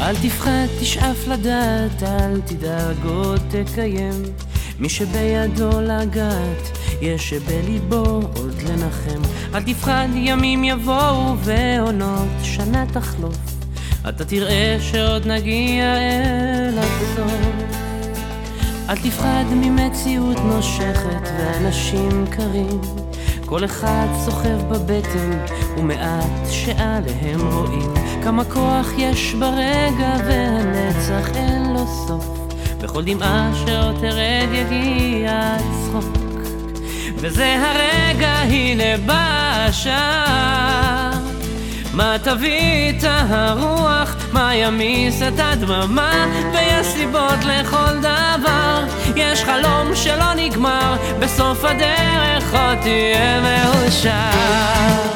אל תפחד, תשאף לדעת, אל תדאג עוד תקיים. מי שבידו לגעת, יש שבליבו עוד לנחם. אל תפחד, ימים יבואו ועונות שנה תחלוף, אתה תראה שעוד נגיע אל הסוף. אל תפחד ממציאות נושכת ואנשים קרים, כל אחד סוחב בבטן ומעט שעליהם רואים. כמה כוח יש ברגע והנצח אין לו סוף, בכל דמעה שעוד תרד יגיע הצחוק. וזה הרגע, הנה בא השעה, מה תביא את הרוח, מה ימיס את הדממה, ויש סיבות לכל דבר. יש חלום שלא נגמר, בסוף הדרך עוד תהיה מאושר.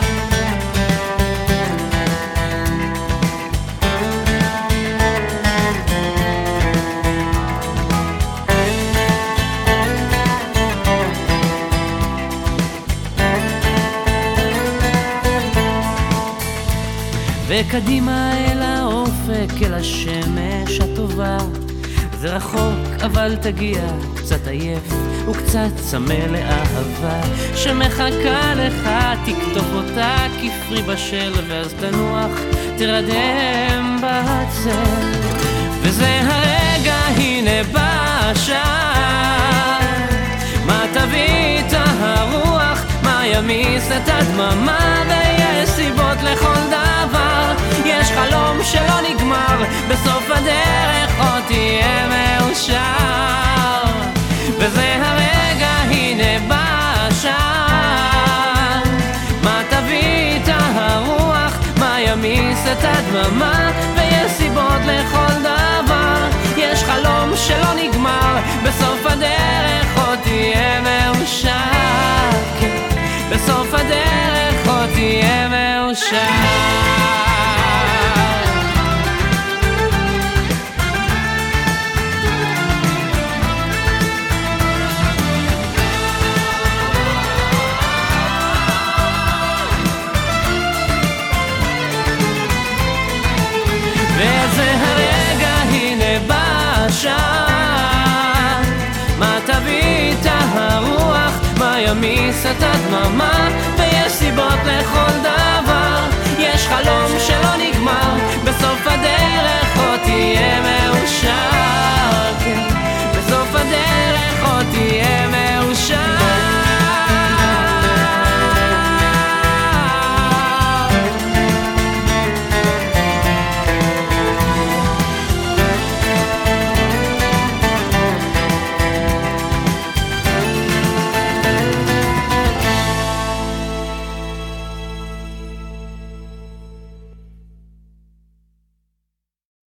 וקדימה אל האופק, אל השמש הטובה. זה רחוק אבל תגיע, קצת עייף וקצת צמא לאהבה שמחכה לך, תכתוב אותה כפרי בשל, ואז תנוח, תרדם בצל. וזה הרגע, הנה בא השעה, מה תביא את הרוח, מה ימיס את הדממה, ויש סיבות לכל דבר. יש חלום שלא נגמר, בסוף הדרך עוד תהיה מאושר. וזה הרגע, הנה בא השעה, מה תביא את הרוח, מה ימיס את הדממה, ויש סיבות לכל דבר. יש חלום שלא נגמר, בסוף הדרך עוד תהיה מאושר. בסוף הדרך עוד תהיה מאושר. וזה הרגע, הנה בא השעה, מה תביא את הרוח, מה ימיס את הדממה, ויש סיבות לכל דבר.